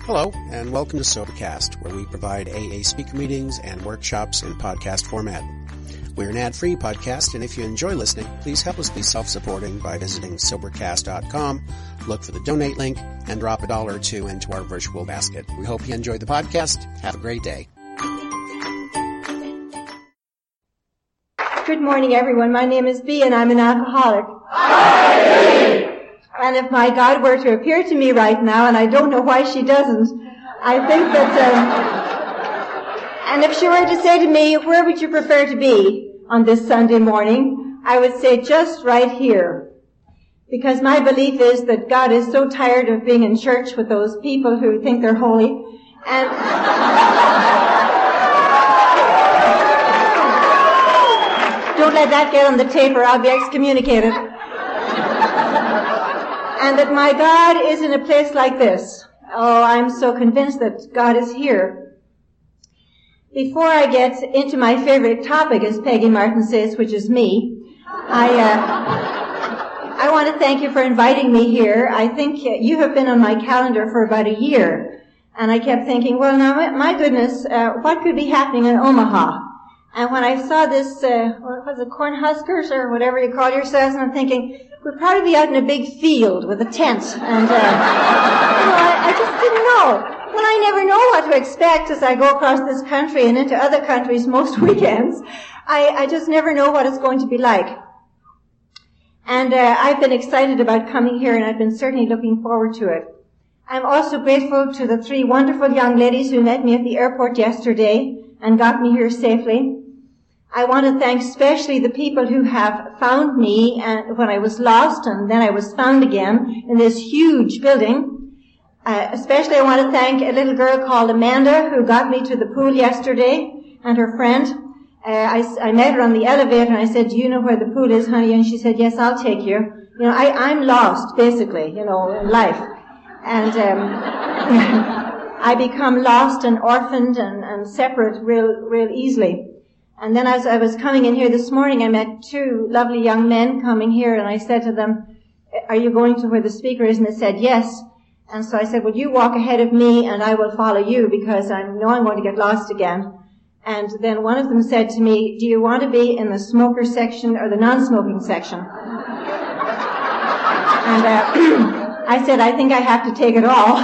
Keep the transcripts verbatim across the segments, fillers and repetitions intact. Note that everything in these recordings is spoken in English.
Hello, and welcome to Sobercast, where we provide A A speaker meetings and workshops in podcast format. We're an ad-free podcast, and if you enjoy listening, please help us be self-supporting by visiting Sobercast dot com, look for the donate link, and drop a dollar or two into our virtual basket. We hope you enjoy the podcast. Have a great day. Good morning, everyone. My name is Bea, and I'm an alcoholic. And if my God were to appear to me right now, and I don't know why she doesn't, I think that, um, and if she were to say to me, where would you prefer to be on this Sunday morning, I would say just right here. Because my belief is that God is so tired of being in church with those people who think they're holy, and don't let that get on the tape or I'll be excommunicated. And that my God is in a place like this. Oh, I'm so convinced that God is here. Before I get into my favorite topic, as Peggy Martin says, which is me, I, uh, I want to thank you for inviting me here. I think you have been on my calendar for about a year. And I kept thinking, well, now, my goodness, uh, what could be happening in Omaha? And when I saw this, uh, what was it, Cornhuskers or whatever you call yourselves, and I'm thinking, we'd probably be out in a big field with a tent. And, uh, you know, I, I just didn't know. Well, I never know what to expect as I go across this country and into other countries most weekends. I, I just never know what it's going to be like. And uh, I've been excited about coming here, and I've been certainly looking forward to it. I'm also grateful to the three wonderful young ladies who met me at the airport yesterday and got me here safely. I want to thank especially the people who have found me and when I was lost, and then I was found again in this huge building. Uh, especially I want to thank a little girl called Amanda who got me to the pool yesterday, and her friend. Uh, I, I met her on the elevator and I said, do you know where the pool is, honey? And she said, yes, I'll take you. You know, I, I'm lost, basically, you know, in life. And um, I become lost and orphaned and, and separate real, real easily. And then as I was coming in here this morning, I met two lovely young men coming here, and I said to them, are you going to where the speaker is? And they said, yes. And so I said, well, you walk ahead of me, and I will follow you, because I know I'm going to get lost again. And then one of them said to me, do you want to be in the smoker section or the non-smoking section? And uh, I said, I think I have to take it all.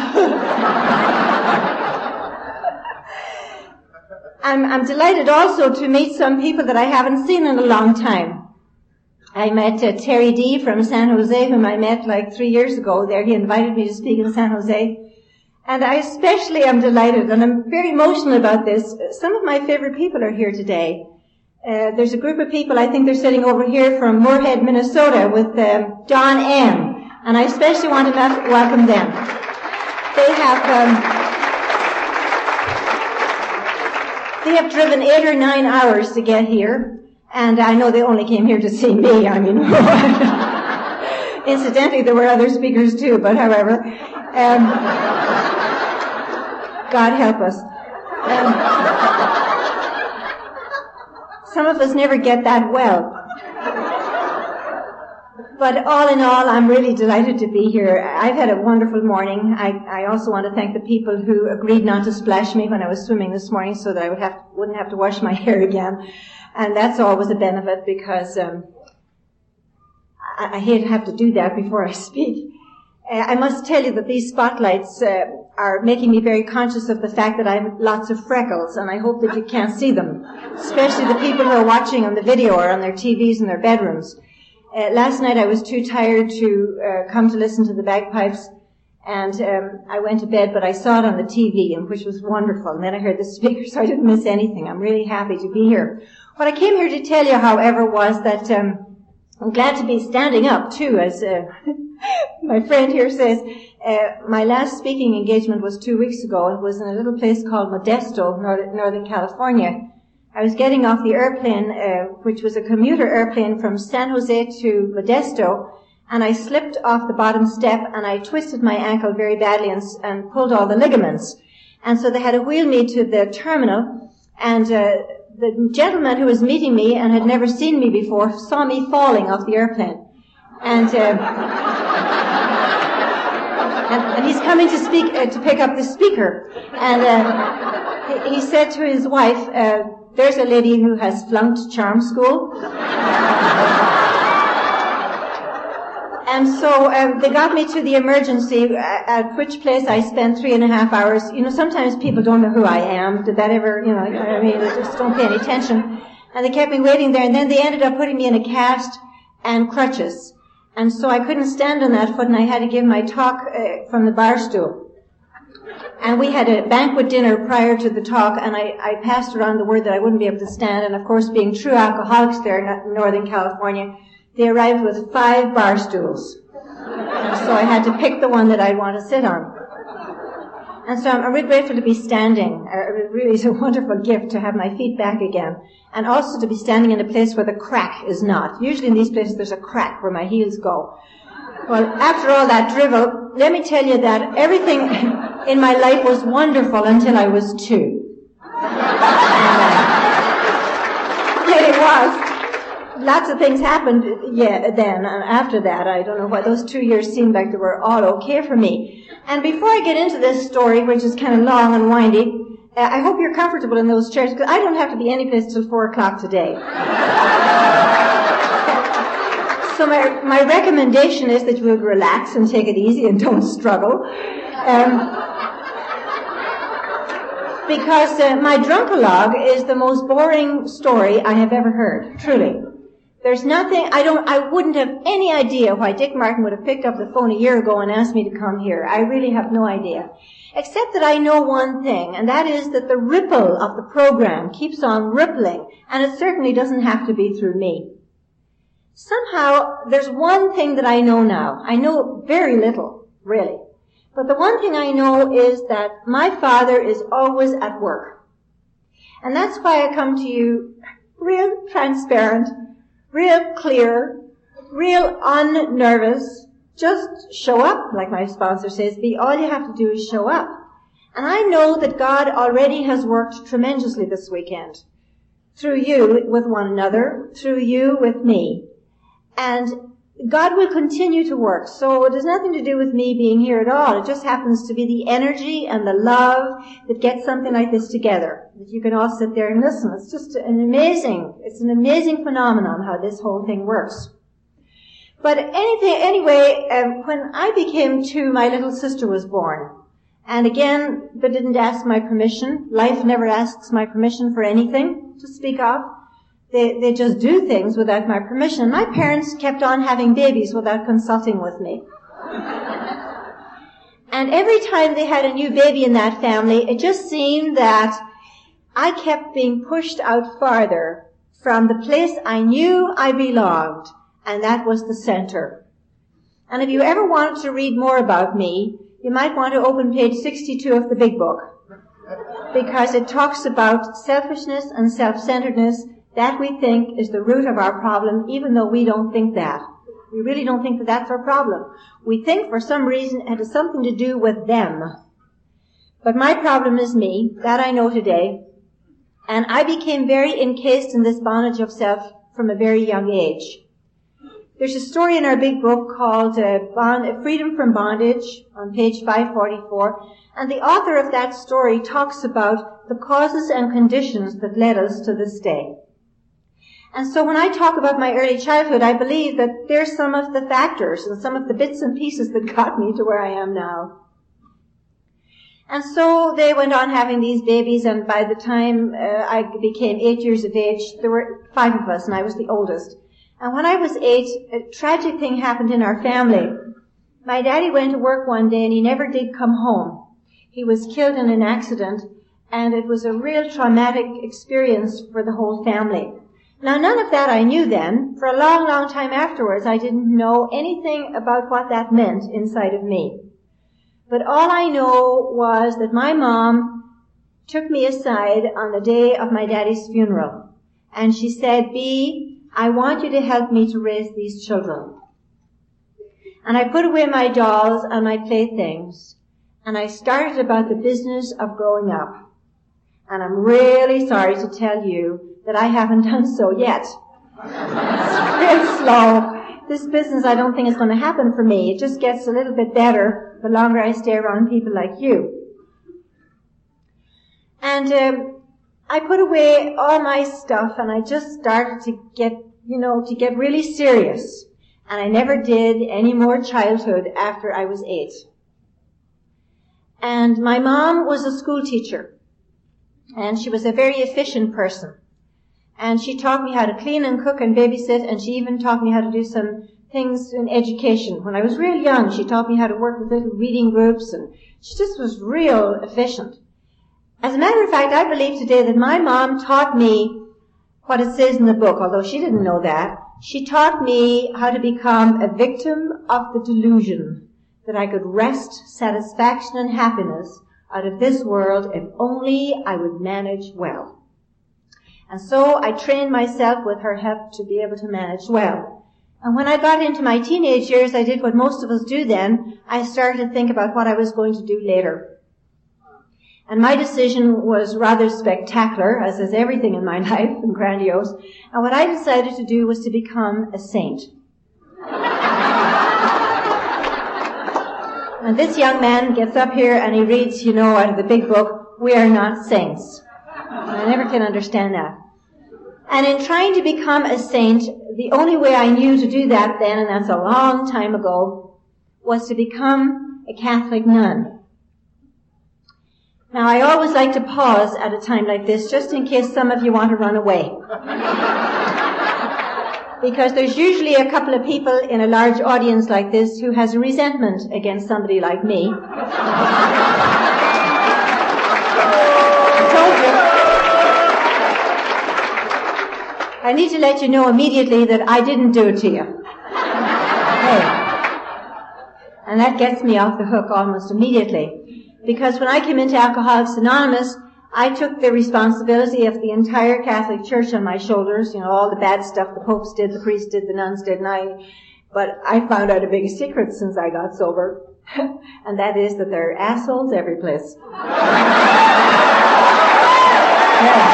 I'm, I'm delighted also to meet some people that I haven't seen in a long time. I met uh, Terry D. from San Jose, whom I met like three years ago there. He invited me to speak in San Jose. And I especially am delighted, and I'm very emotional about this. Some of my favorite people are here today. Uh, there's a group of people, I think they're sitting over here from Moorhead, Minnesota, with um, John M. And I especially want to welcome them. They have... Um, They have driven eight or nine hours to get here, and I know they only came here to see me. I mean, incidentally, there were other speakers too, but however, um, God help us. Um, some of us never get that well. But all in all, I'm really delighted to be here. I've had a wonderful morning. I, I also want to thank the people who agreed not to splash me when I was swimming this morning so that I would have, wouldn't have to wash my hair again. And that's always a benefit, because um, I, I hate to have to do that before I speak. Uh, I must tell you that these spotlights uh, are making me very conscious of the fact that I have lots of freckles, and I hope that you can't see them, especially the people who are watching on the video or on their T Vs in their bedrooms. Uh, last night I was too tired to uh, come to listen to the bagpipes, and um, I went to bed, but I saw it on the T V, and which was wonderful. And then I heard the speaker, so I didn't miss anything. I'm really happy to be here. What I came here to tell you, however, was that um, I'm glad to be standing up, too, as uh, my friend here says. Uh, my last speaking engagement was two weeks ago. It was in a little place called Modesto, North- Northern California. I was getting off the airplane, uh, which was a commuter airplane from San Jose to Modesto, and I slipped off the bottom step and I twisted my ankle very badly and, and pulled all the ligaments. And so they had to wheel me to the terminal, and uh, the gentleman who was meeting me and had never seen me before saw me falling off the airplane. And uh, and, and he's coming to speak, uh, to pick up the speaker. And uh, he, he said to his wife, uh, there's a lady who has flunked charm school. And so um, they got me to the emergency, at which place I spent three and a half hours. You know, sometimes people don't know who I am. Did that ever, you know, I mean, they just don't pay any attention. And they kept me waiting there, and then they ended up putting me in a cast and crutches. And so I couldn't stand on that foot, and I had to give my talk uh, from the bar stool. And we had a banquet dinner prior to the talk, and I, I passed around the word that I wouldn't be able to stand. And of course, being true alcoholics there in Northern California, they arrived with five bar stools. So I had to pick the one that I'd want to sit on. And so I'm really grateful to be standing. Uh, it really is a wonderful gift to have my feet back again. And also to be standing in a place where the crack is not. Usually in these places there's a crack where my heels go. Well, after all that drivel, let me tell you that everything in my life was wonderful until I was two. It was. Lots of things happened, yeah, then, and after that, I don't know why those two years seemed like they were all okay for me. And before I get into this story, which is kind of long and windy, uh, I hope you're comfortable in those chairs, because I don't have to be any place till four o'clock today. So my, my recommendation is that you would relax and take it easy and don't struggle. Um, because uh, my drunkalogue is the most boring story I have ever heard, truly. There's nothing, I don't, I wouldn't have any idea why Dick Martin would have picked up the phone a year ago and asked me to come here. I really have no idea. Except that I know one thing, and that is that the ripple of the program keeps on rippling, and it certainly doesn't have to be through me. Somehow, there's one thing that I know now. I know very little, really. But the one thing I know is that my father is always at work. And that's why I come to you real transparent, real clear, real unnervous. Just show up, like my sponsor says. Be all you have to do is show up. And I know that God already has worked tremendously this weekend. Through you with one another, through you with me. And God will continue to work. So it has nothing to do with me being here at all. It just happens to be the energy and the love that gets something like this together. That you can all sit there and listen. It's just an amazing, it's an amazing phenomenon how this whole thing works. But anything, anyway, um, when I became two, my little sister was born. And again, they didn't ask my permission. Life never asks my permission for anything to speak of. They, they just do things without my permission. My parents kept on having babies without consulting with me. And every time they had a new baby in that family, it just seemed that I kept being pushed out farther from the place I knew I belonged, and that was the center. And if you ever wanted to read more about me, you might want to open page sixty-two of the big book, because it talks about selfishness and self-centeredness. That we think is the root of our problem, even though we don't think that. We really don't think that that's our problem. We think for some reason it has something to do with them. But my problem is me. That I know today. And I became very encased in this bondage of self from a very young age. There's a story in our big book called uh, Bond, Freedom from Bondage on page five forty-four. And the author of that story talks about the causes and conditions that led us to this day. And so when I talk about my early childhood, I believe that there's some of the factors and some of the bits and pieces that got me to where I am now. And so they went on having these babies, and by the time uh, I became eight years of age, there were five of us, and I was the oldest. And when I was eight, a tragic thing happened in our family. My daddy went to work one day, and he never did come home. He was killed in an accident, and it was a real traumatic experience for the whole family. Now, none of that I knew then. For a long, long time afterwards, I didn't know anything about what that meant inside of me. But all I know was that my mom took me aside on the day of my daddy's funeral. And she said, Bea, I want you to help me to raise these children. And I put away my dolls and my playthings. And I started about the business of growing up. And I'm really sorry to tell you that I haven't done so yet. It's real slow. This business I don't think is going to happen for me. It just gets a little bit better the longer I stay around people like you. And um, I put away all my stuff, and I just started to get, you know, to get really serious. And I never did any more childhood after I was eight. And my mom was a school teacher, and she was a very efficient person. And she taught me how to clean and cook and babysit, and she even taught me how to do some things in education. When I was real young, she taught me how to work with little reading groups, and she just was real efficient. As a matter of fact, I believe today that my mom taught me what it says in the book, although she didn't know that. She taught me how to become a victim of the delusion that I could wrest satisfaction and happiness out of this world if only I would manage well. And so I trained myself with her help to be able to manage well. And when I got into my teenage years, I did what most of us do then. I started to think about what I was going to do later. And my decision was rather spectacular, as is everything in my life, and grandiose. And what I decided to do was to become a saint. And this young man gets up here and he reads, you know, out of the big book, "We are not saints." I never can understand that. And in trying to become a saint, the only way I knew to do that then, and that's a long time ago, was to become a Catholic nun. Now, I always like to pause at a time like this, just in case some of you want to run away. Because there's usually a couple of people in a large audience like this who has a resentment against somebody like me. I told you. I need to let you know immediately that I didn't do it to you. Okay. And that gets me off the hook almost immediately. Because when I came into Alcoholics Anonymous, I took the responsibility of the entire Catholic Church on my shoulders. You know, all the bad stuff the popes did, the priests did, the nuns did, and I, but I found out a big secret since I got sober. And that is that there are assholes every place. Yeah.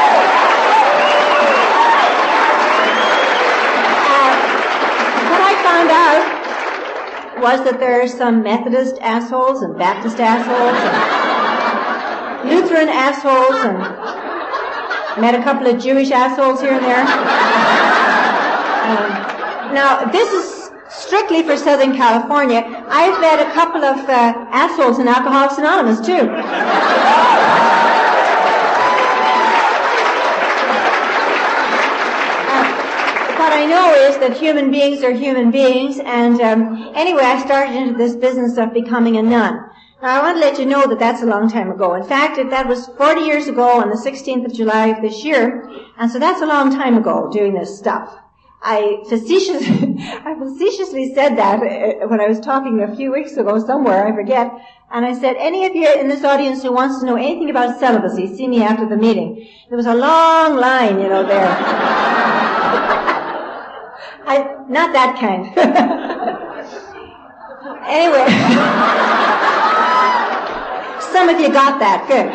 Uh, what I found out was that there are some Methodist assholes and Baptist assholes and Lutheran assholes, and met a couple of Jewish assholes here and there. Um, now, this is strictly for Southern California. I've met a couple of uh, assholes in Alcoholics Anonymous, too. What I know is that human beings are human beings, and um, anyway, I started into this business of becoming a nun. Now, I want to let you know that that's a long time ago. In fact, that was forty years ago on the sixteenth of July of this year, and so that's a long time ago doing this stuff. I facetiously, I facetiously said that when I was talking a few weeks ago somewhere, I forget, and I said, any of you in this audience who wants to know anything about celibacy, see me after the meeting. There was a long line, you know, there. I, not that kind. Anyway. Some of you got that. Good.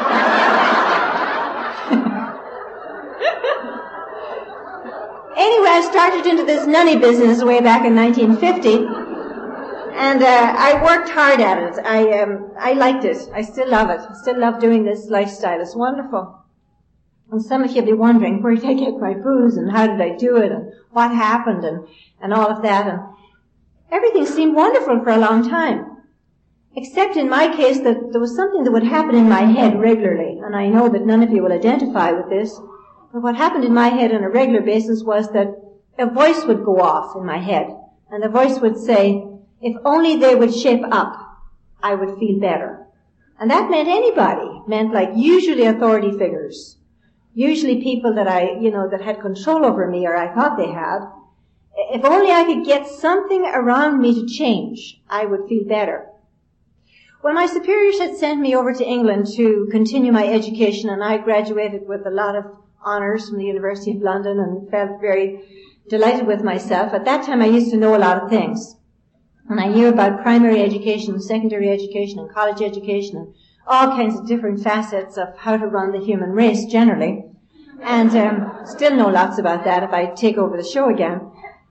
Anyway, I started into this nunny business way back in nineteen fifty. And uh, I worked hard at it. I, um, I liked it. I still love it. I still love doing this lifestyle. It's wonderful. And some of you will be wondering, where did I get my booze, and how did I do it, and what happened, and, and all of that. And everything seemed wonderful for a long time. Except in my case that there was something that would happen in my head regularly. And I know that none of you will identify with this. But what happened in my head on a regular basis was that a voice would go off in my head. And the voice would say, if only they would shape up, I would feel better. And that meant anybody. It meant like usually authority figures. Usually people that I, you know, that had control over me, or I thought they had. If only I could get something around me to change, I would feel better. When my superiors had sent me over to England to continue my education, and I graduated with a lot of honors from the University of London and felt very delighted with myself, at that time I used to know a lot of things. And I knew about primary education, secondary education, and college education, and all kinds of different facets of how to run the human race generally. And um, still know lots about that if I take over the show again.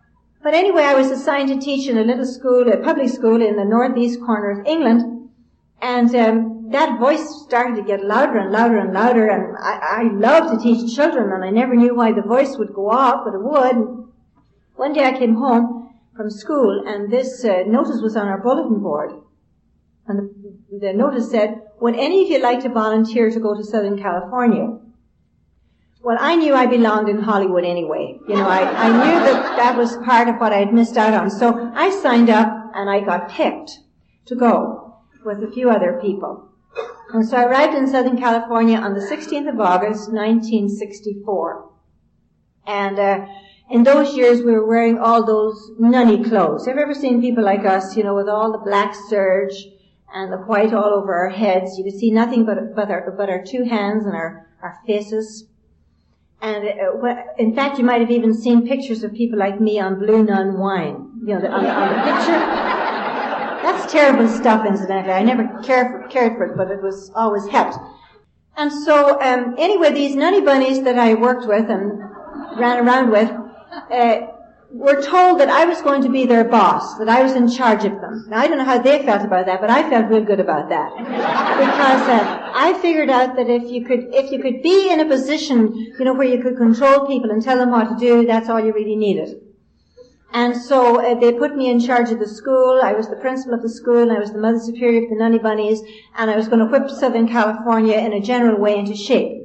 But anyway, I was assigned to teach in a little school, a public school in the northeast corner of England. And um, that voice started to get louder and louder and louder. And I, I love to teach children, and I never knew why the voice would go off, but it would. One day I came home from school, and this uh, notice was on our bulletin board. And the, the notice said, would any of you like to volunteer to go to Southern California? Well, I knew I belonged in Hollywood anyway. You know, I, I knew that that was part of what I had missed out on. So I signed up, and I got picked to go with a few other people. And so I arrived in Southern California on the sixteenth of August, nineteen sixty-four. And uh, in those years, we were wearing all those nunny clothes. Have you ever seen people like us, you know, with all the black serge and the white all over our heads? You could see nothing but, but, our, but our two hands and our, our faces. And uh, in fact, you might have even seen pictures of people like me on Blue Nun wine, you know, the, on, the, on the picture. That's terrible stuff, incidentally. I never cared for, cared for it, but it was always helped. And so, um, anyway, these nunny bunnies that I worked with and ran around with uh, were told that I was going to be their boss, that I was in charge of them. Now, I don't know how they felt about that, but I felt real good about that. Because uh, I figured out that if you could if you could be in a position, you know, where you could control people and tell them what to do, that's all you really needed. And so uh, they put me in charge of the school. I was the principal of the school, and I was the mother superior of the nunny bunnies, and I was going to whip Southern California in a general way into shape.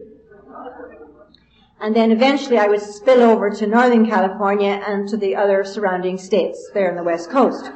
And then eventually I would spill over to Northern California and to the other surrounding states there on the West Coast.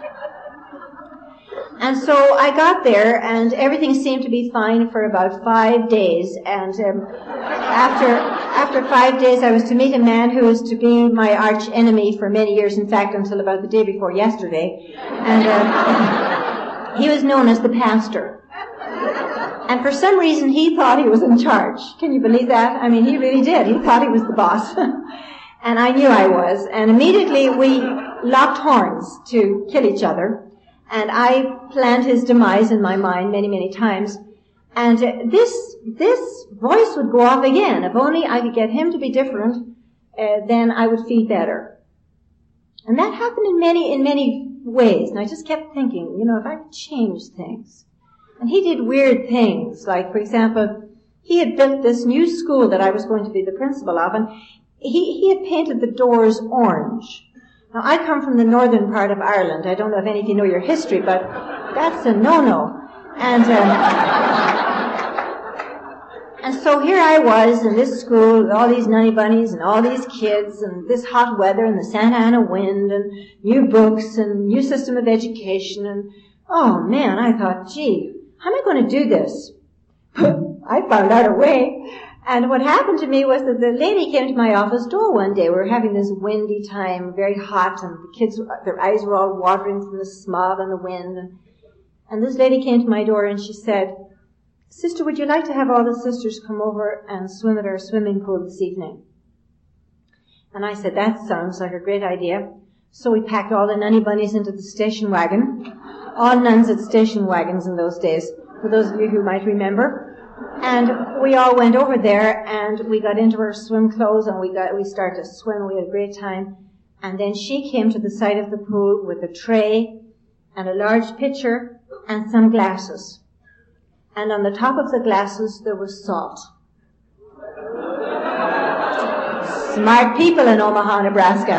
And so I got there, and everything seemed to be fine for about five days. And um, after after five days, I was to meet a man who was to be my arch enemy for many years, in fact, until about the day before yesterday. And um, he was known as the pastor. And for some reason, he thought he was in charge. Can you believe that? I mean, he really did. He thought he was the boss. And I knew I was. And immediately we locked horns to kill each other. And I planned his demise in my mind many, many times. And uh, this this voice would go off again. If only I could get him to be different, uh, then I would feel better. And that happened in many, in many ways. And I just kept thinking, you know, if I could change things. And he did weird things, like, for example, he had built this new school that I was going to be the principal of, and he, he had painted the doors orange. Now, I come from the northern part of Ireland. I don't know if any of you know your history, but that's a no-no. And, um, and so here I was in this school with all these nunny bunnies and all these kids and this hot weather and the Santa Ana wind and new books and new system of education. And, oh, man, I thought, gee, how am I going to do this? I found out a way. And what happened to me was that the lady came to my office door one day. We were having this windy time, very hot, and the kids, their eyes were all watering from the smog and the wind. And, and this lady came to my door and she said, Sister, would you like to have all the sisters come over and swim at our swimming pool this evening? And I said, that sounds like a great idea. So we packed all the nunny bunnies into the station wagon. All nuns had station wagons in those days, for those of you who might remember. And we all went over there, and we got into our swim clothes, and we got we started to swim. We had a great time. And then she came to the side of the pool with a tray and a large pitcher and some glasses. And on the top of the glasses, there was salt. Smart people in Omaha, Nebraska.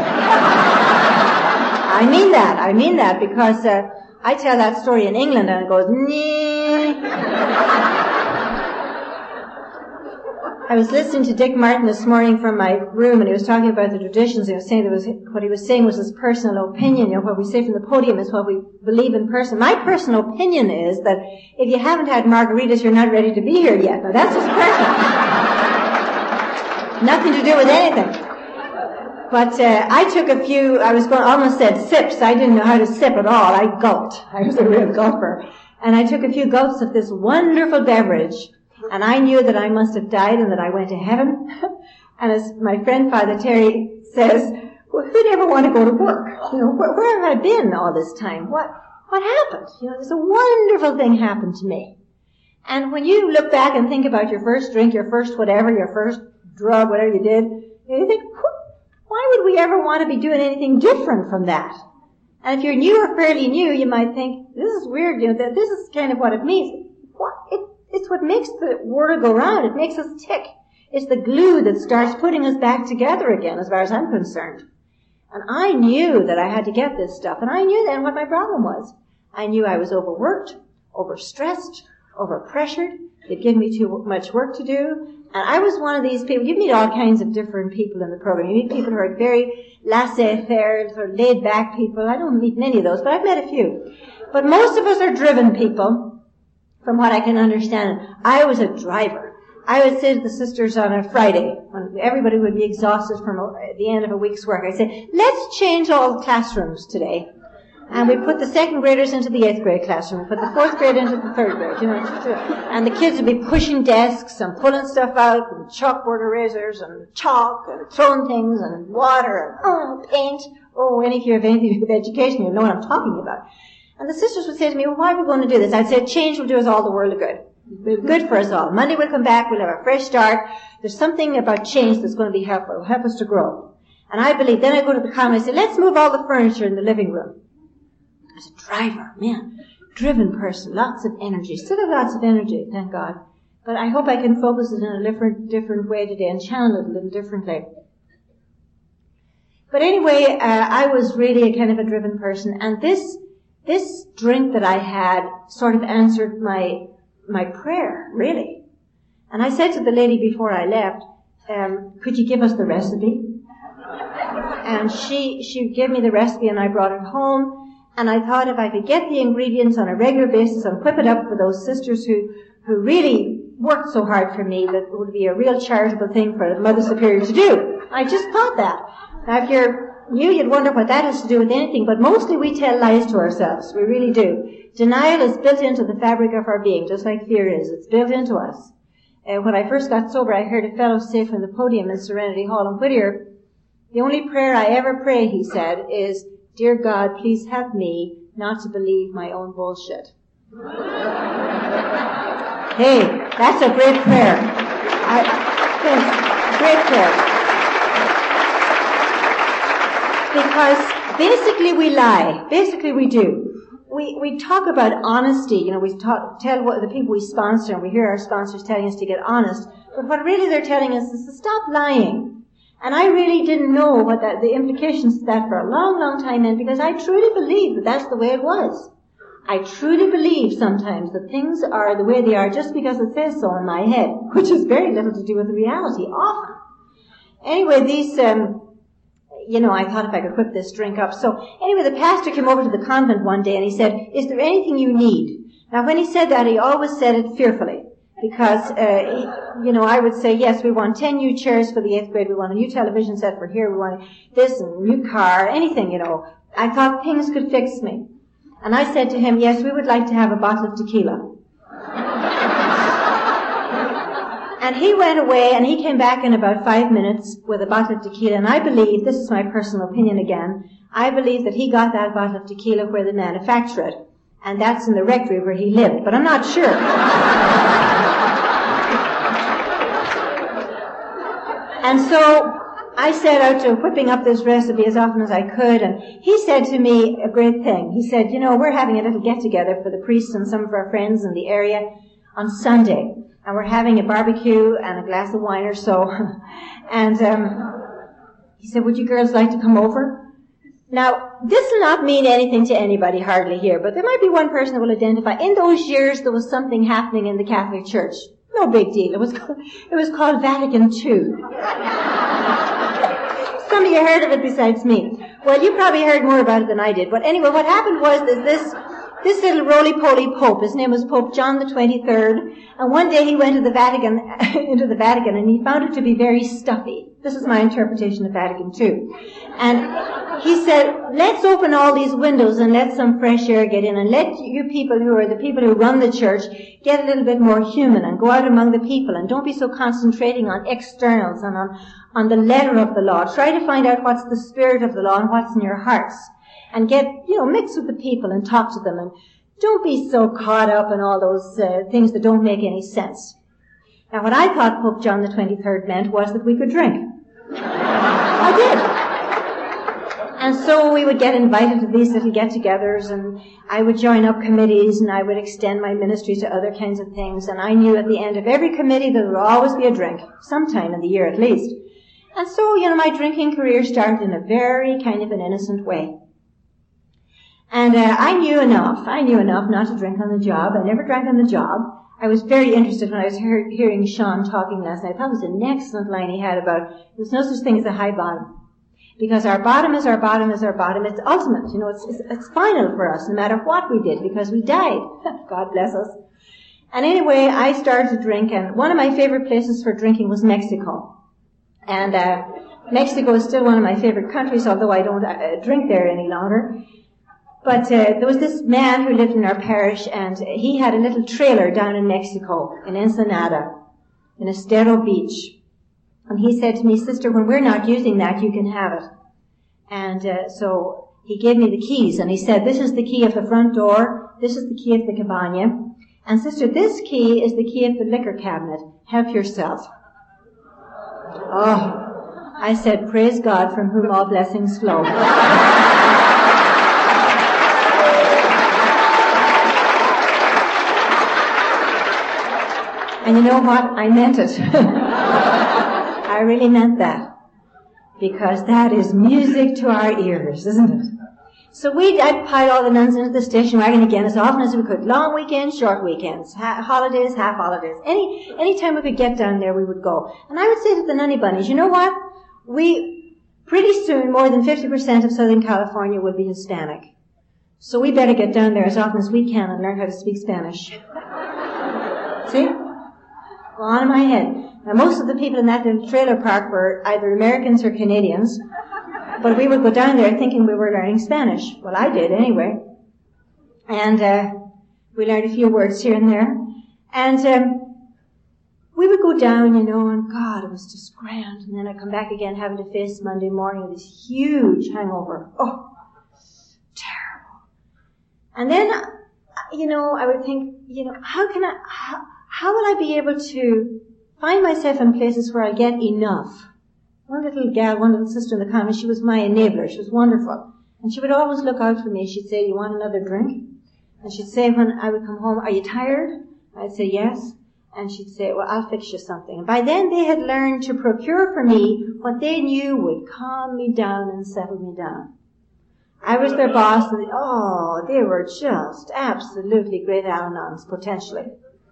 I mean that. I mean that because uh, I tell that story in England and it goes, nee. I was listening to Dick Martin this morning from my room, and he was talking about the traditions. He was saying there was what he was saying was his personal opinion. You know, what we say from the podium is what we believe in person. My personal opinion is that if you haven't had margaritas, you're not ready to be here yet. Now that's just personal. Nothing to do with anything. But uh, I took a few. I was going almost said sips. I didn't know how to sip at all. I gulped. I was a real gulper, and I took a few gulps of this wonderful beverage. And I knew that I must have died and that I went to heaven. And as my friend Father Terry says, well, who'd ever want to go to work? You know, where, where have I been all this time? What, what happened? You know, there's a wonderful thing happened to me. And when you look back and think about your first drink, your first whatever, your first drug, whatever you did, you think, why would we ever want to be doing anything different from that? And if you're new or fairly new, you might think, this is weird, you know, that this is kind of what it means. What? It, it's what makes the world go round. It makes us tick. It's the glue that starts putting us back together again, as far as I'm concerned. And I knew that I had to get this stuff, and I knew then what my problem was. I knew I was overworked, overstressed, overpressured. They'd given me too much work to do. And I was one of these people. You meet all kinds of different people in the program. You meet people who are very laissez-faire, sort of laid-back people. I don't meet many of those, but I've met a few. But most of us are driven people, from what I can understand. I was a driver. I would say to the sisters on a Friday, when everybody would be exhausted from a, the end of a week's work, I'd say, let's change all the classrooms today. And we put the second graders into the eighth grade classroom. We put the fourth grade into the third grade, you know. And the kids would be pushing desks and pulling stuff out, and chalkboard erasers, and chalk, and throwing things, and water, and oh, paint. Oh, any if you have anything to do with education, you know what I'm talking about. And the sisters would say to me, well, why are we going to do this? I'd say, change will do us all the world of good. It'll be good for us all. Monday we'll come back, we'll have a fresh start. There's something about change that's going to be helpful. It'll help us to grow. And I believe, then I go to the common, I say, let's move all the furniture in the living room. I was a driver, man, driven person, lots of energy, still have lots of energy, thank God. But I hope I can focus it in a different, different way today and channel it a little differently. But anyway, uh, I was really a kind of a driven person, and this, this drink that I had sort of answered my, my prayer, really. And I said to the lady before I left, um, could you give us the recipe? And she, she gave me the recipe, and I brought it home. And I thought if I could get the ingredients on a regular basis and whip it up for those sisters who, who really worked so hard for me, that it would be a real charitable thing for a Mother Superior to do. I just thought that. Now if you're new, you'd wonder what that has to do with anything, but mostly we tell lies to ourselves. We really do. Denial is built into the fabric of our being, just like fear is. It's built into us. Uh, when I first got sober, I heard a fellow say from the podium in Serenity Hall in Whittier, the only prayer I ever pray, he said, is, dear God, please help me not to believe my own bullshit. Hey, that's a great prayer. I, yes, great prayer. Because basically we lie. Basically we do. We, we talk about honesty. You know, we talk, tell what the people we sponsor, and we hear our sponsors telling us to get honest. But what really they're telling us is to stop lying. And I really didn't know what that, the implications of that for a long, long time meant, because I truly believed that that's the way it was. I truly believe sometimes that things are the way they are just because it says so in my head, which has very little to do with the reality, often. Anyway, these, um, you know, I thought if I could whip this drink up. So anyway, the pastor came over to the convent one day and he said, is there anything you need? Now when he said that, he always said it fearfully. Because, uh, you know, I would say, yes, we want ten new chairs for the eighth grade, we want a new television set for here, we want this and a new car, anything, you know. I thought things could fix me. And I said to him, yes, we would like to have a bottle of tequila. And he went away, and he came back in about five minutes with a bottle of tequila, and I believe, this is my personal opinion again, I believe that he got that bottle of tequila where they manufacture it. And that's in the rectory where he lived, but I'm not sure. And so I set out to whipping up this recipe as often as I could, and he said to me a great thing. He said, you know, we're having a little get-together for the priests and some of our friends in the area on Sunday, and we're having a barbecue and a glass of wine or so. And um, he said, would you girls like to come over? Now, this will not mean anything to anybody hardly here, but there might be one person that will identify. In those years, there was something happening in the Catholic Church. No big deal. It was called, it was called Vatican Two. Some of you heard of it besides me. Well, you probably heard more about it than I did. But anyway, what happened was that this this little roly-poly Pope, his name was Pope John the twenty-third, and one day he went to the Vatican, into the Vatican, and he found it to be very stuffy. This is my interpretation of Vatican Two. And he said, let's open all these windows and let some fresh air get in, and let you people who are the people who run the church get a little bit more human and go out among the people, and don't be so concentrating on externals and on, on the letter of the law. Try to find out what's the spirit of the law and what's in your hearts. And get, you know, mix with the people and talk to them, and don't be so caught up in all those uh, things that don't make any sense. Now, what I thought Pope John the twenty-third meant was that we could drink. I did. And so we would get invited to these little get-togethers, and I would join up committees, and I would extend my ministry to other kinds of things. And I knew at the end of every committee that there would always be a drink, sometime in the year at least. And so, you know, my drinking career started in a very kind of an innocent way. And uh, I knew enough. I knew enough not to drink on the job. I never drank on the job. I was very interested when I was hear- hearing Sean talking last night. I thought it was an excellent line he had about there's no such thing as a high bottom. Because our bottom is our bottom is our bottom. It's ultimate. You know, it's, it's, it's final for us, no matter what we did, because we died. God bless us. And anyway, I started to drink, and one of my favorite places for drinking was Mexico. And uh, Mexico is still one of my favorite countries, although I don't uh, drink there any longer. But uh, there was this man who lived in our parish, and he had a little trailer down in Mexico, in Ensenada, in Estero Beach. And he said to me, "Sister, when we're not using that, you can have it." And uh, so he gave me the keys, and he said, "This is the key of the front door, this is the key of the cabana, and sister, this key is the key of the liquor cabinet. Help yourself." Oh, I said, "Praise God, from whom all blessings flow." And you know what? I meant it. I really meant that. Because that is music to our ears, isn't it? So we'd, I'd pile all the nuns into the station wagon again as often as we could. Long weekends, short weekends, ha- holidays, half holidays. Any, any time we could get down there, we would go. And I would say to the nunny bunnies, you know what? We, pretty soon, more than fifty percent of Southern California will be Hispanic. So we better get down there as often as we can and learn how to speak Spanish. See? Go on in my head. Now, most of the people in that little trailer park were either Americans or Canadians, but we would go down there thinking we were learning Spanish. Well, I did anyway. And uh, we learned a few words here and there. And um, we would go down, you know, and God, it was just grand. And then I'd come back again having to face Monday morning with this huge hangover. Oh, terrible. And then, you know, I would think, you know, how can I... How, How will I be able to find myself in places where I get enough? One little gal, one little sister in the convent, she was my enabler. She was wonderful. And she would always look out for me. She'd say, "You want another drink?" And she'd say when I would come home, "Are you tired?" I'd say, "Yes." And she'd say, "Well, I'll fix you something." And by then they had learned to procure for me what they knew would calm me down and settle me down. I was their boss, and oh, they were just absolutely great Al-Anons, potentially.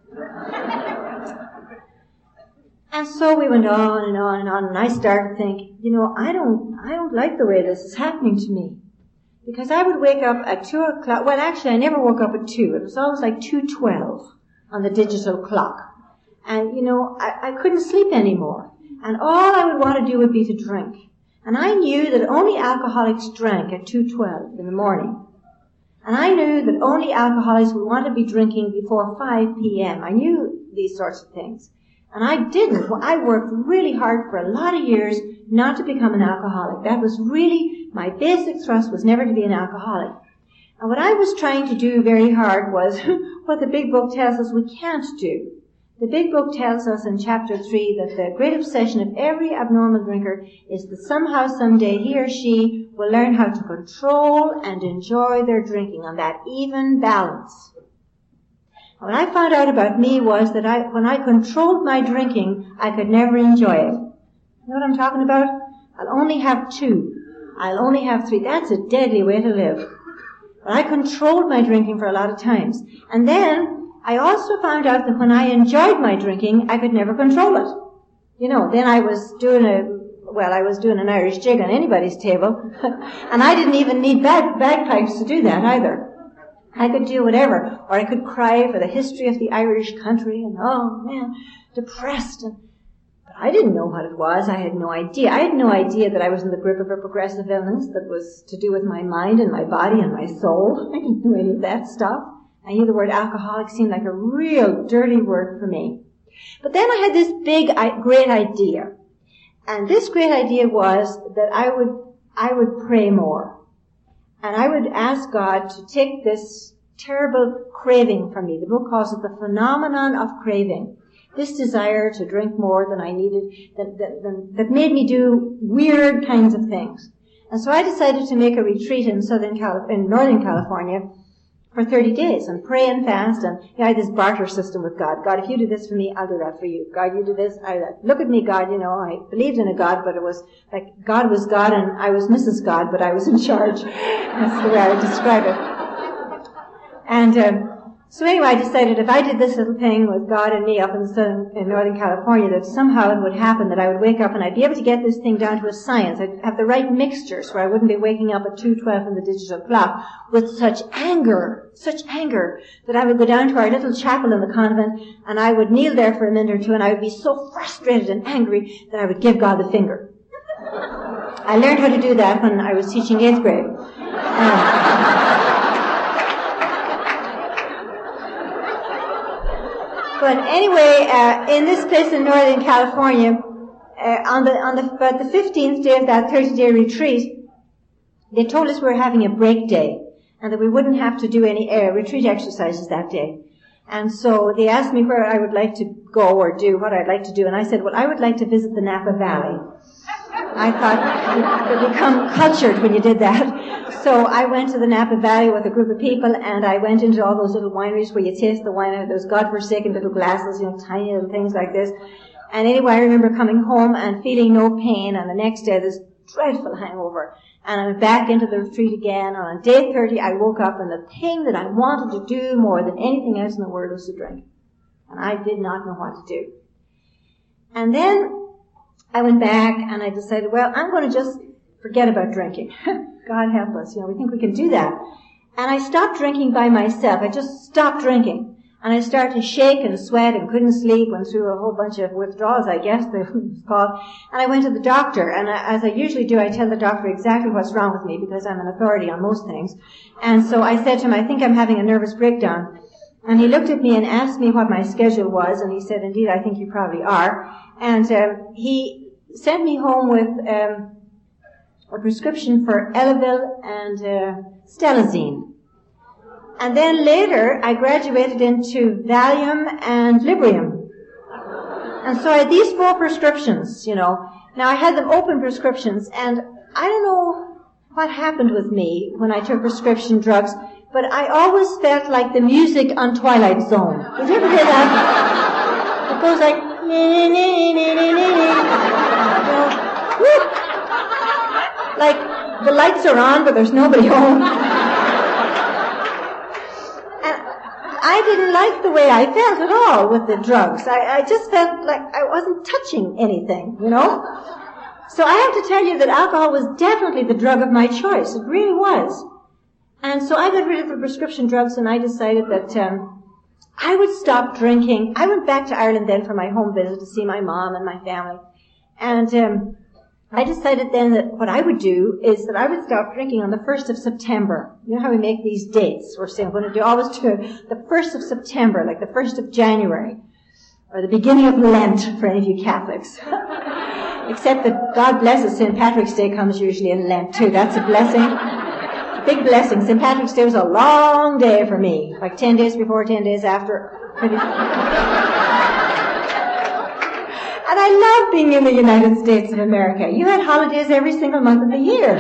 And so we went on and on and on, and I started to think, you know, I don't, I don't like the way this is happening to me. Because I would wake up at two o'clock, well actually I never woke up at two, it was always like two twelve on the digital clock. And you know, I, I couldn't sleep anymore. And all I would want to do would be to drink. And I knew that only alcoholics drank at two twelve in the morning. And I knew that only alcoholics would want to be drinking before five p.m. I knew these sorts of things. And I didn't. Well, I worked really hard for a lot of years not to become an alcoholic. That was really, my basic thrust was never to be an alcoholic. And what I was trying to do very hard was what the Big Book tells us we can't do. The Big Book tells us in chapter three that the great obsession of every abnormal drinker is that somehow, someday, he or she will learn how to control and enjoy their drinking on that even balance. And what I found out about me was that I, when I controlled my drinking, I could never enjoy it. You know what I'm talking about? I'll only have two. I'll only have three. That's a deadly way to live. But I controlled my drinking for a lot of times. And then I also found out that when I enjoyed my drinking, I could never control it. You know, then I was doing a, well, I was doing an Irish jig on anybody's table, and I didn't even need bag, bagpipes to do that either. I could do whatever, or I could cry for the history of the Irish country, and oh man, depressed. And, but I didn't know what it was. I had no idea. I had no idea that I was in the grip of a progressive illness that was to do with my mind and my body and my soul. I didn't know any of that stuff. I knew the word alcoholic seemed like a real dirty word for me. But then I had this big, great idea. And this great idea was that I would, I would pray more. And I would ask God to take this terrible craving from me. The book calls it the phenomenon of craving. This desire to drink more than I needed, that, that, that, that made me do weird kinds of things. And so I decided to make a retreat in Southern Cali- in Northern California for thirty days and pray and fast. And you know, I had this barter system with God. God, if you do this for me, I'll do that for you. God, you do this, I do that. Look at me, God, you know, I believed in a God, but it was like God was God and I was Missus God, but I was in charge. That's the way I would describe it. And um, so anyway, I decided if I did this little thing with God and me up in, Southern, in Northern California, that somehow it would happen that I would wake up and I'd be able to get this thing down to a science. I'd have the right mixtures where I wouldn't be waking up at two twelve in the digital clock with such anger, such anger, that I would go down to our little chapel in the convent and I would kneel there for a minute or two and I would be so frustrated and angry that I would give God the finger. I learned how to do that when I was teaching eighth grade. Um, But anyway, uh, in this place in Northern California, uh, on the on the about the fifteenth day of that thirty-day retreat, they told us we were having a break day and that we wouldn't have to do any uh, retreat exercises that day. And so they asked me where I would like to go or do, what I'd like to do, and I said, well, I would like to visit the Napa Valley. I thought you'd become cultured when you did that. So I went to the Napa Valley with a group of people, and I went into all those little wineries where you taste the wine out of those godforsaken little glasses, you know, tiny little things like this. And anyway, I remember coming home and feeling no pain, and the next day this dreadful hangover. And I went back into the retreat again, and on day thirty I woke up, and the thing that I wanted to do more than anything else in the world was to drink. And I did not know what to do. And then I went back and I decided, well, I'm going to just forget about drinking. God help us, you know, we think we can do that. And I stopped drinking by myself. I just stopped drinking. And I started to shake and sweat and couldn't sleep, went through a whole bunch of withdrawals, I guess they was called. And I went to the doctor, and I, as I usually do, I tell the doctor exactly what's wrong with me because I'm an authority on most things. And so I said to him, I think I'm having a nervous breakdown. And he looked at me and asked me what my schedule was, and he said, indeed, I think you probably are. And um, he sent me home with um, a prescription for Elavil and uh, Stelazine. And then later, I graduated into Valium and Librium. And so I had these four prescriptions, you know. Now, I had them open prescriptions, and I don't know what happened with me when I took prescription drugs, but I always felt like the music on Twilight Zone. Did you ever hear that? It goes like, nee, nee, nee, nee, nee, nee. You know, like the lights are on, but there's nobody home. I didn't like the way I felt at all with the drugs. I, I just felt like I wasn't touching anything, you know? So I have to tell you that alcohol was definitely the drug of my choice. It really was. And so I got rid of the prescription drugs, and I decided that um, I would stop drinking. I went back to Ireland then for my home visit to see my mom and my family. And um, I decided then that what I would do is that I would stop drinking on the first of September. You know how we make these dates? We're saying we're going to do always do the first of September, like the first of January, or the beginning of Lent for any of you Catholics. Except that, God bless us, Saint Patrick's Day comes usually in Lent too. That's a blessing. A big blessing. Saint Patrick's Day was a long day for me, like ten days before, ten days after. Pretty And I love being in the United States of America. You had holidays every single month of the year.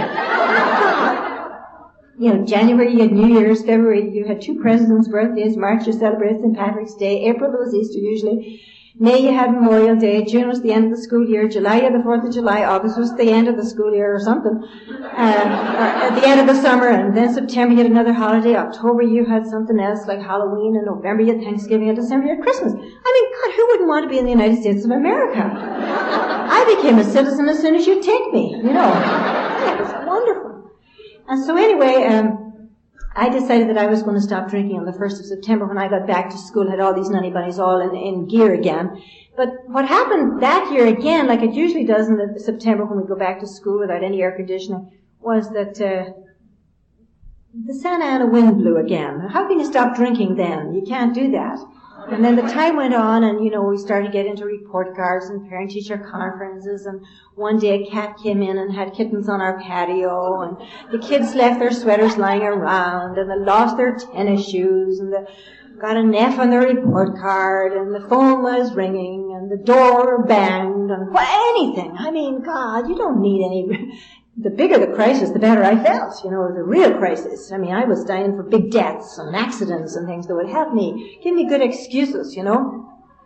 You know, January you had New Year's, February you had two presidents' birthdays, March you celebrated Saint Patrick's Day, April it was Easter usually, May you had Memorial Day, June was the end of the school year, July you had the fourth of July, August was the end of the school year or something, uh, or at the end of the summer, and then September you had another holiday, October you had something else like Halloween, and November you had Thanksgiving, and December you had Christmas. I mean, God, who wouldn't want to be in the United States of America? I became a citizen as soon as you'd take me, you know. It was wonderful. And so anyway, um, I decided that I was going to stop drinking on the first of September when I got back to school, had all these nunny bunnies all in, in gear again. But what happened that year again, like it usually does in the September when we go back to school without any air conditioning, was that uh, the Santa Ana wind blew again. How can you stop drinking then? You can't do that. And then the time went on, and, you know, we started to get into report cards and parent-teacher conferences, and one day a cat came in and had kittens on our patio, and the kids left their sweaters lying around, and they lost their tennis shoes, and they got an F on their report card, and the phone was ringing, and the door banged, and well, anything. I mean, God, you don't need any the bigger the crisis, the better I felt, you know, the real crisis. I mean, I was dying for big deaths and accidents and things that would help me, give me good excuses, you know.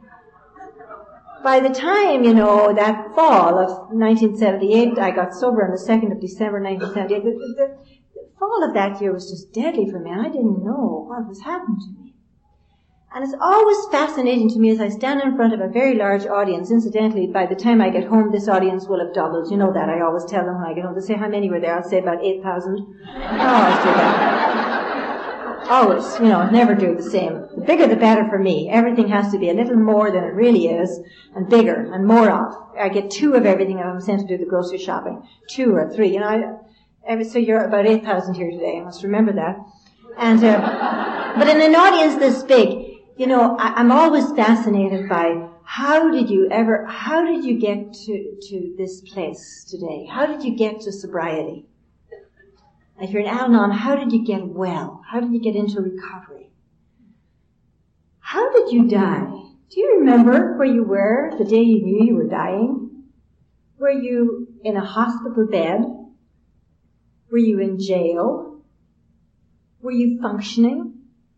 By the time, you know, that fall of nineteen seventy-eight, I got sober on the second of December nineteen seventy-eight. The, the, the fall of that year was just deadly for me, and I didn't know what was happening to me. And it's always fascinating to me as I stand in front of a very large audience. Incidentally, by the time I get home, this audience will have doubled. You know that. I always tell them when I get home. They say, how many were there? I'll say about eight thousand. I always do that. Always. You know, never do the same. The bigger the better for me. Everything has to be a little more than it really is, and bigger, and more of. I get two of everything if I'm sent to do the grocery shopping. Two or three. You know, I, every, so you're about eight thousand here today. I must remember that. And, uh, but in an audience this big, you know, I, I'm always fascinated by how did you ever, how did you get to, to this place today? How did you get to sobriety? If you're in Al-Anon, how did you get well? How did you get into recovery? How did you die? Do you remember where you were the day you knew you were dying? Were you in a hospital bed? Were you in jail? Were you functioning?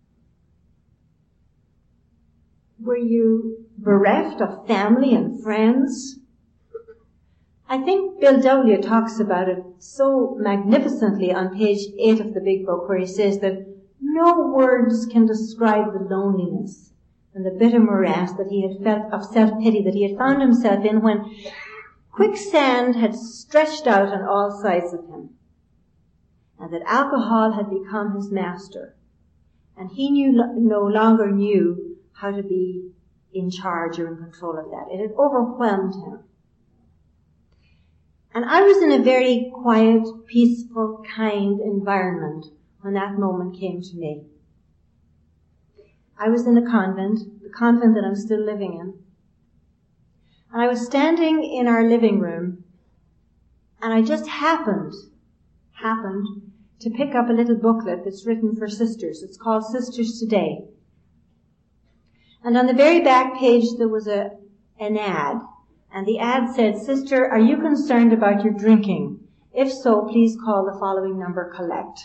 Were you bereft of family and friends? I think Bill W. talks about it so magnificently on page eight of the big book, where he says that no words can describe the loneliness and the bitter morass that he had felt of self-pity that he had found himself in when quicksand had stretched out on all sides of him, and that alcohol had become his master, and he knew no longer knew how to be in charge or in control of that. It had overwhelmed him. And I was in a very quiet, peaceful, kind environment when that moment came to me. I was in a convent, the convent that I'm still living in. And I was standing in our living room, and I just happened, happened to pick up a little booklet that's written for sisters. It's called Sisters Today. And on the very back page there was a an ad. And the ad said, "Sister, are you concerned about your drinking? If so, please call the following number, collect."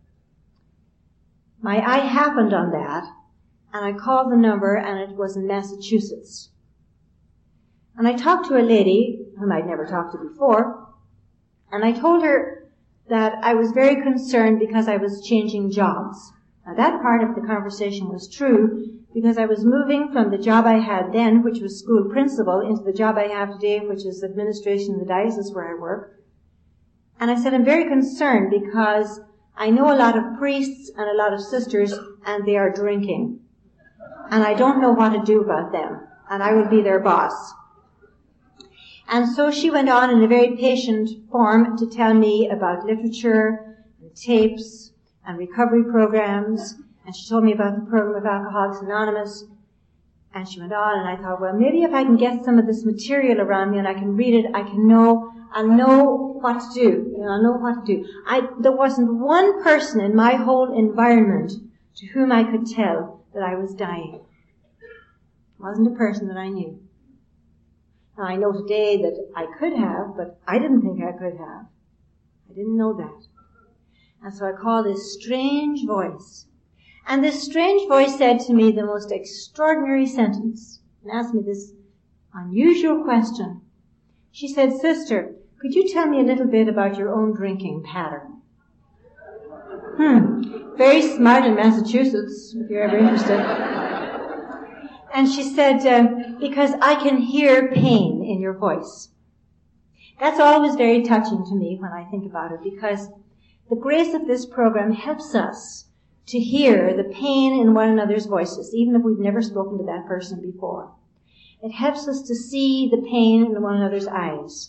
My eye happened on that, and I called the number, and it was in Massachusetts. And I talked to a lady whom I'd never talked to before, and I told her that I was very concerned because I was changing jobs. Now that part of the conversation was true, because I was moving from the job I had then, which was school principal, into the job I have today, which is administration in the diocese where I work. And I said, I'm very concerned because I know a lot of priests and a lot of sisters, and they are drinking. And I don't know what to do about them, and I would be their boss. And so she went on in a very patient form to tell me about literature and tapes and recovery programs. And she told me about the program of Alcoholics Anonymous. And she went on, and I thought, well, maybe if I can get some of this material around me and I can read it, I can know, I'll know what to do. You know, I'll know what to do. I, there wasn't one person in my whole environment to whom I could tell that I was dying. It wasn't a person that I knew. Now, I know today that I could have, but I didn't think I could have. I didn't know that. And so I called this strange voice. And this strange voice said to me the most extraordinary sentence and asked me this unusual question. She said, "Sister, could you tell me a little bit about your own drinking pattern?" Hmm. Very smart in Massachusetts, if you're ever interested. And she said, uh, because I can hear pain in your voice. That's always very touching to me when I think about it, because the grace of this program helps us to hear the pain in one another's voices, even if we've never spoken to that person before. It helps us to see the pain in one another's eyes.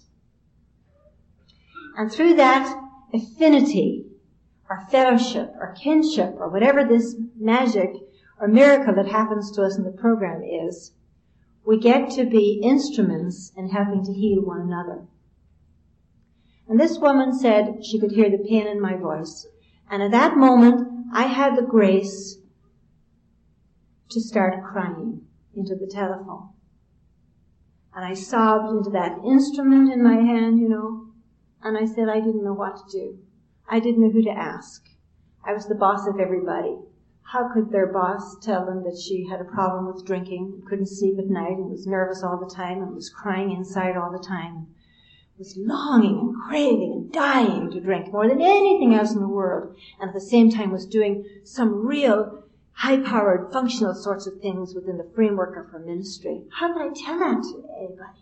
And through that affinity, or fellowship, or kinship, or whatever this magic or miracle that happens to us in the program is, we get to be instruments in helping to heal one another. And this woman said she could hear the pain in my voice. And at that moment, I had the grace to start crying into the telephone. And I sobbed into that instrument in my hand, you know, And I said I didn't know what to do. I didn't know who to ask. I was the boss of everybody. How could their boss tell them that she had a problem with drinking, couldn't sleep at night, and was nervous all the time, and was crying inside all the time, was longing and craving and dying to drink more than anything else in the world, and at the same time was doing some real high-powered functional sorts of things within the framework of her ministry? How could I tell that to anybody?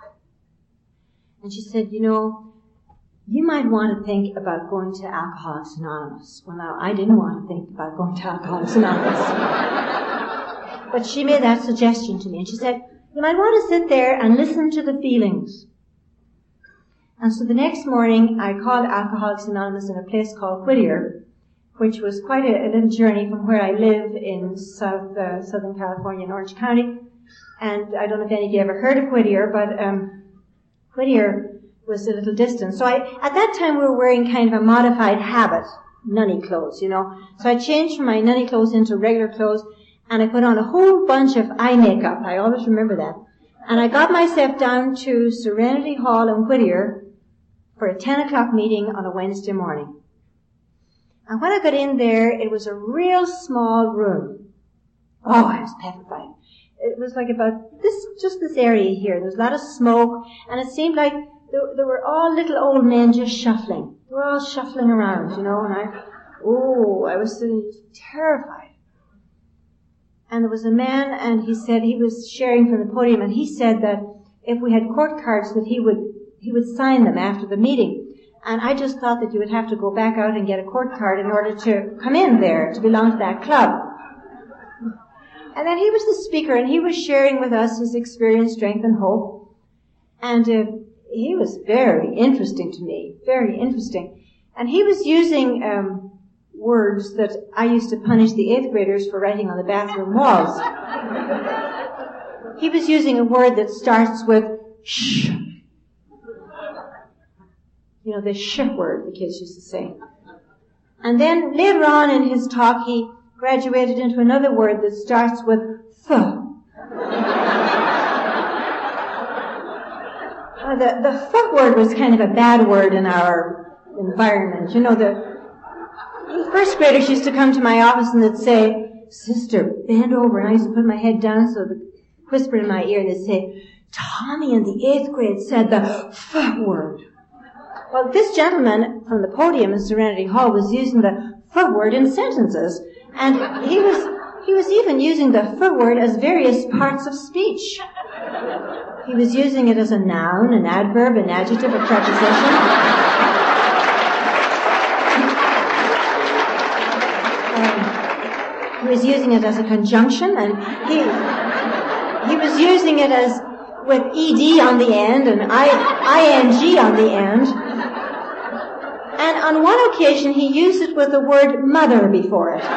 And she said, you know, you might want to think about going to Alcoholics Anonymous. Well, now, I didn't want to think about going to Alcoholics Anonymous. But she made that suggestion to me, and she said, you might want to sit there and listen to the feelings. And so the next morning, I called Alcoholics Anonymous in a place called Whittier, which was quite a, a little journey from where I live in South uh, Southern California in Orange County. And I don't know if any of you ever heard of Whittier, but um, Whittier was a little distant. So I, at that time we were wearing kind of a modified habit, nunny clothes, you know. So I changed from my nunny clothes into regular clothes, and I put on a whole bunch of eye makeup. I always remember that. And I got myself down to Serenity Hall in Whittier for a ten o'clock meeting on a Wednesday morning. And when I got in there, it was a real small room. Oh, I was petrified. It was like about this, just this area here. There was a lot of smoke, and it seemed like There, there were all little old men just shuffling. They were all shuffling around, you know, and I, oh, I was sitting terrified. And there was a man, and he said, he was sharing from the podium, and he said that if we had court cards, that he would, he would sign them after the meeting. And I just thought that you would have to go back out and get a court card in order to come in there, to belong to that club. And then he was the speaker, and he was sharing with us his experience, strength, and hope. And, uh, he was very interesting to me, very interesting. And he was using um, words that I used to punish the eighth graders for writing on the bathroom walls. He was using a word that starts with sh. You know, the sh word the kids used to say. And then later on in his talk, he graduated into another word that starts with th. Uh, the, the fuck word was kind of a bad word in our environment. You know, the, the first graders used to come to my office and they'd say, sister, bend over. And I used to put my head down so they whispered in my ear and they'd say, Tommy in the eighth grade said the fuck word. Well, this gentleman from the podium in Serenity Hall was using the fuck word in sentences. And he was, he was even using the fuck word as various parts of speech. He was using it as a noun, an adverb, an adjective, a preposition. um, he was using it as a conjunction, and he he was using it as with ed on the end and I, ing on the end. And on one occasion, he used it with the word mother before it.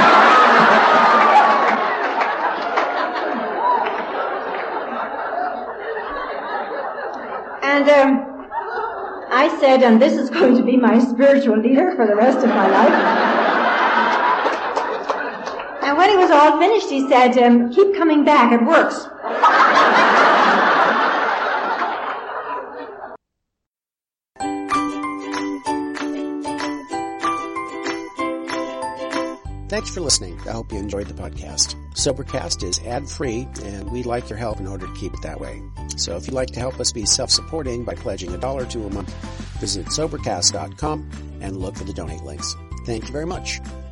And um, I said, and this is going to be my spiritual leader for the rest of my life. And when he was all finished, he said, um, keep coming back, it works. Thanks for listening. I hope you enjoyed the podcast. Sobercast is ad-free, and we'd like your help in order to keep it that way. So if you'd like to help us be self-supporting by pledging a dollar to a month, visit Sobercast dot com and look for the donate links. Thank you very much.